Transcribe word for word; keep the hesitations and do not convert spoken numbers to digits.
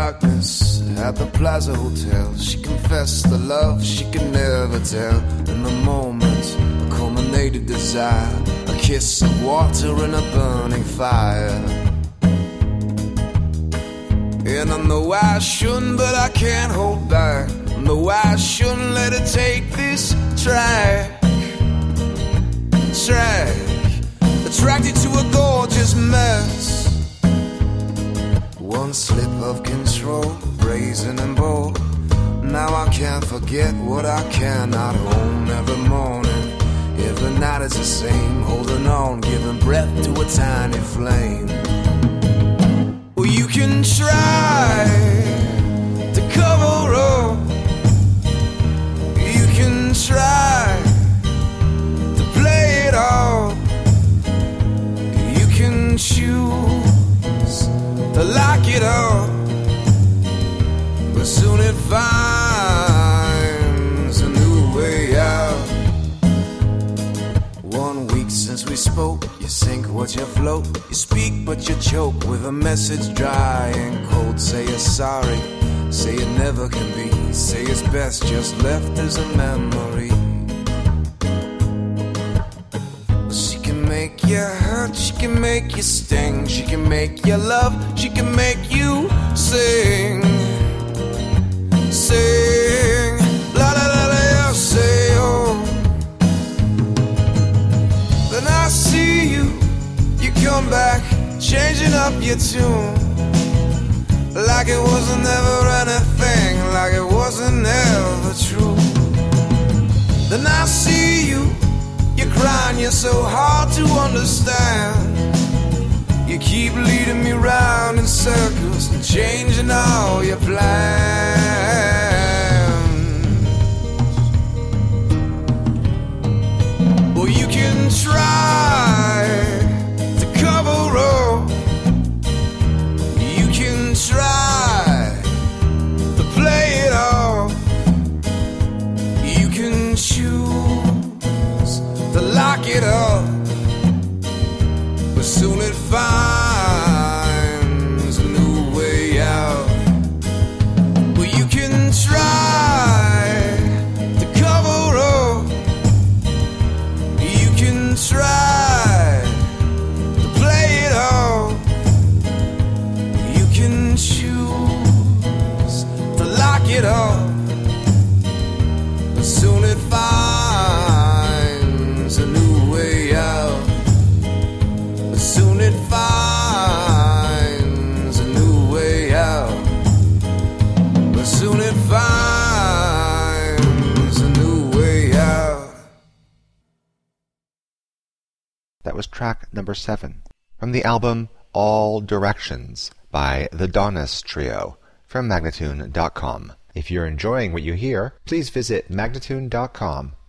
darkness at the Plaza Hotel. She confessed the love she could never tell. In the moment, a culminated desire, a kiss of water in a burning fire. And I know I shouldn't, but I can't hold back. I know I shouldn't let it take this track. Track, attracted to a gorgeous mess. One slip of control, brazen and bold. Now I can't forget what I cannot own. Every morning, every night is the same. Holding on, giving breath to a tiny flame. Well, you can try to cover up. You can try to play it off. You can choose to lock it up, but soon it finds a new way out. One week since we spoke, you sink what you float. You speak but you choke with a message dry and cold. Say you're sorry, say it never can be. Say it's best just left as a memory. She can make you hurt, she can make you sting. She can make you love, she can make you sing. Sing, la la la la, say oh. Then I see you, you come back, changing up your tune. Like it wasn't never anything, like it wasn't ever true. Then I see you, you're crying, you're so hard to understand. You keep leading me round in circles and changing all your plans. Well, you can try to cover up. You can try to play it off. You can choose to lock it up, but soon it finds a new way out. Well, you can try to cover up. You can try to play it off. You can choose to lock it up, but soon it finds a new way out. But soon it finds a new way out. But soon it finds a new way out. That was track number seven from the album All Directions by the Donis Trio from Magnatune dot com. If you're enjoying what you hear, please visit Magnatune dot com